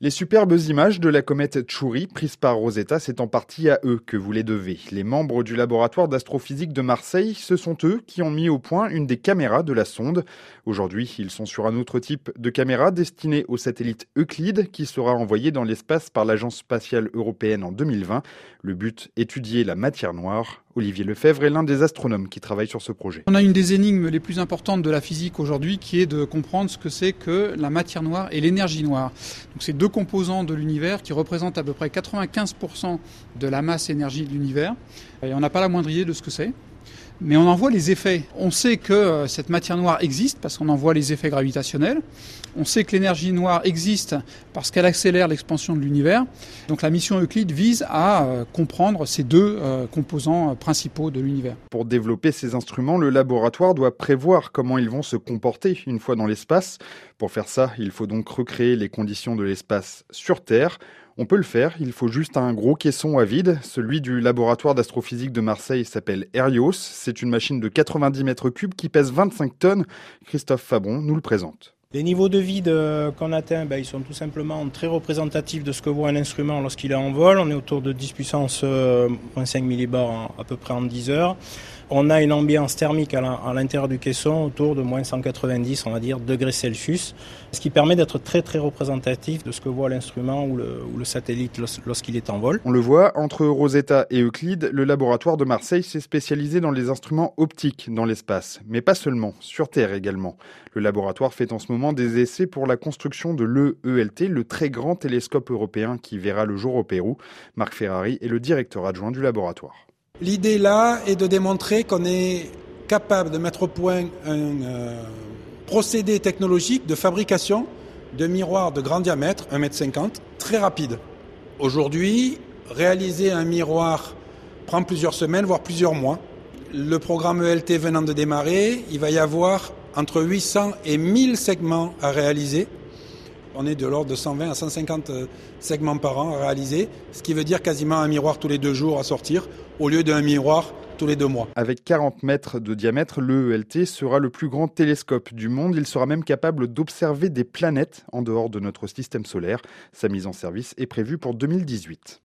Les superbes images de la comète Chury prises par Rosetta, c'est en partie à eux que vous les devez. Les membres du laboratoire d'astrophysique de Marseille, ce sont eux qui ont mis au point une des caméras de la sonde. Aujourd'hui, ils sont sur un autre type de caméra destinée au satellite Euclide qui sera envoyé dans l'espace par l'Agence spatiale européenne en 2020. Le but, étudier la matière noire. Olivier Lefebvre est l'un des astronomes qui travaillent sur ce projet. On a une des énigmes les plus importantes de la physique aujourd'hui qui est de comprendre ce que c'est que la matière noire et l'énergie noire. Donc c'est deux composants de l'univers qui représentent à peu près 95% de la masse énergie de l'univers. Et on n'a pas la moindre idée de ce que c'est. Mais on en voit les effets. On sait que cette matière noire existe parce qu'on en voit les effets gravitationnels. On sait que l'énergie noire existe parce qu'elle accélère l'expansion de l'univers. Donc la mission Euclide vise à comprendre ces deux composants principaux de l'univers. Pour développer ces instruments, le laboratoire doit prévoir comment ils vont se comporter une fois dans l'espace. Pour faire ça, il faut donc recréer les conditions de l'espace sur Terre. On peut le faire, il faut juste un gros caisson à vide. Celui du laboratoire d'astrophysique de Marseille s'appelle Herios. C'est une machine de 90 mètres cubes qui pèse 25 tonnes. Christophe Fabron nous le présente. Les niveaux de vide qu'on atteint, ils sont tout simplement très représentatifs de ce que voit un instrument lorsqu'il est en vol. On est autour de 10 puissance moins 5 millibars à peu près en 10 heures. On a une ambiance thermique à l'intérieur du caisson autour de moins 190, on va dire, degrés Celsius, ce qui permet d'être très très représentatif de ce que voit l'instrument ou le satellite lorsqu'il est en vol. On le voit, entre Rosetta et Euclide, le laboratoire de Marseille s'est spécialisé dans les instruments optiques dans l'espace, mais pas seulement, sur Terre également. Le laboratoire fait en ce moment des essais pour la construction de l'EELT, le très grand télescope européen qui verra le jour au Pérou. Marc Ferrari est le directeur adjoint du laboratoire. L'idée là est de démontrer qu'on est capable de mettre au point un procédé technologique de fabrication de miroirs de grand diamètre, 1,50 m, très rapide. Aujourd'hui, réaliser un miroir prend plusieurs semaines, voire plusieurs mois. Le programme ELT venant de démarrer, il va y avoir entre 800 et 1000 segments à réaliser. On est de l'ordre de 120 à 150 segments par an à réaliser, ce qui veut dire quasiment un miroir tous les 2 jours à sortir, au lieu d'un miroir tous les 2 mois. Avec 40 mètres de diamètre, l'EELT sera le plus grand télescope du monde. Il sera même capable d'observer des planètes en dehors de notre système solaire. Sa mise en service est prévue pour 2018.